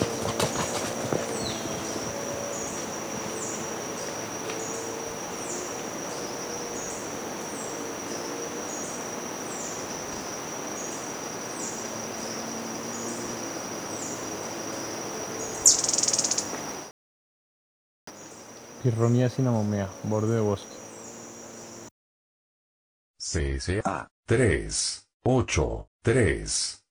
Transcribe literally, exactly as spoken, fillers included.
Pirronia cinamomea, borde de bosque. C S A tres ocho tres